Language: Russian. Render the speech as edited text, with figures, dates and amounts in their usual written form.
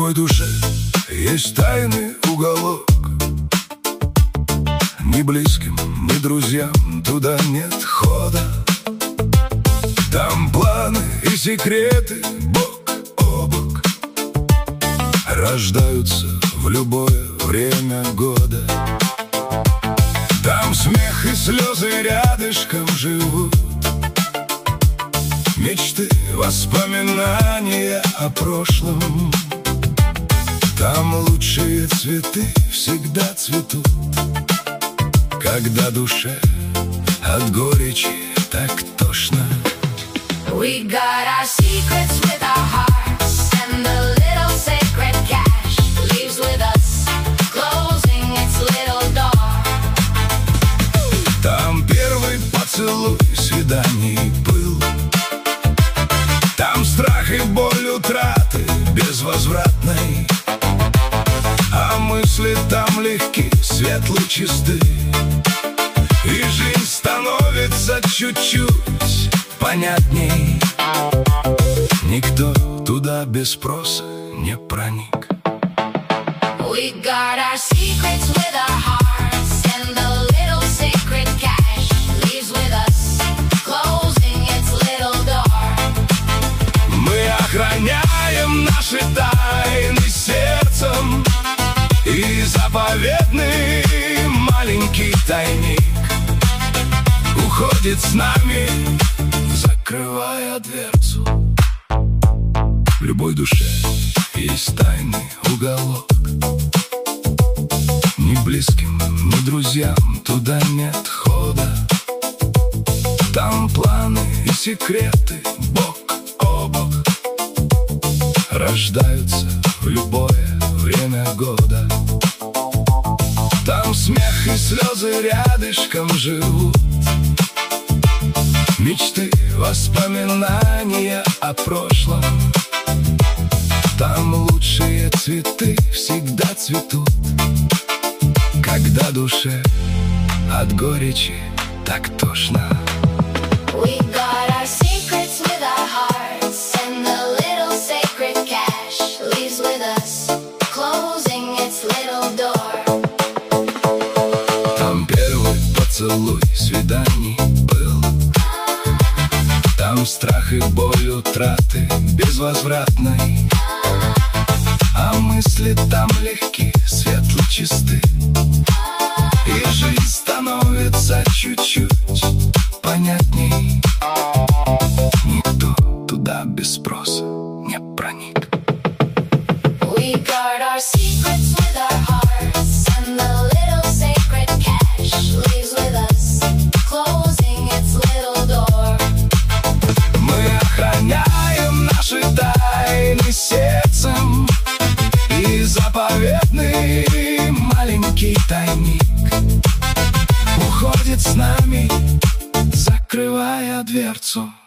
любой душе есть тайный уголок. Ни близким, ни друзьям туда нет хода. Там планы и секреты бок о бок рождаются в любое время года. Там смех и слезы рядышком живут, мечты, воспоминания о прошлом. Там лучшие цветы всегда цветут, когда душе от горечи так тошно. We got our secrets with our hearts, and the little sacred cash leaves with us, closing its little door. Там первый поцелуй, свиданий был. Там страх и боль утраты безвозвратной, а мысли там легки, светлы, чисты. И жизнь становится чуть-чуть понятней. Никто туда без спроса не проник. We got our secrets with our hearts, and the little sacred cash leaves with us, closing its little door. Мы охраняем наши тайны сердцем, и заповедный маленький тайник уходит с нами, закрывая дверцу. В любой душе есть тайный уголок. Ни близким, ни друзьям туда нет хода. Там планы и секреты бок о бок рождаются в любое время года. Там смех и слезы рядышком живут, мечты, воспоминания о прошлом. Там лучшие цветы всегда цветут, когда душе от горечи так тошно. We got our secrets with our hearts, and the little sacred cash leaves with us, closing its little door. Там первый поцелуй, свиданий был. Там страх и боль утраты безвозвратной, а мысли там легки, светлы, чисты. И жизнь становится чуть-чуть понятней. Никто туда без спроса не проник. We got our secrets with our hearts, and the little sacred cash leaves with us, closing its little door. Мы охраняем наши тайны сердцем, и заповедный маленький тайник уходит с нами, закрывая дверцу.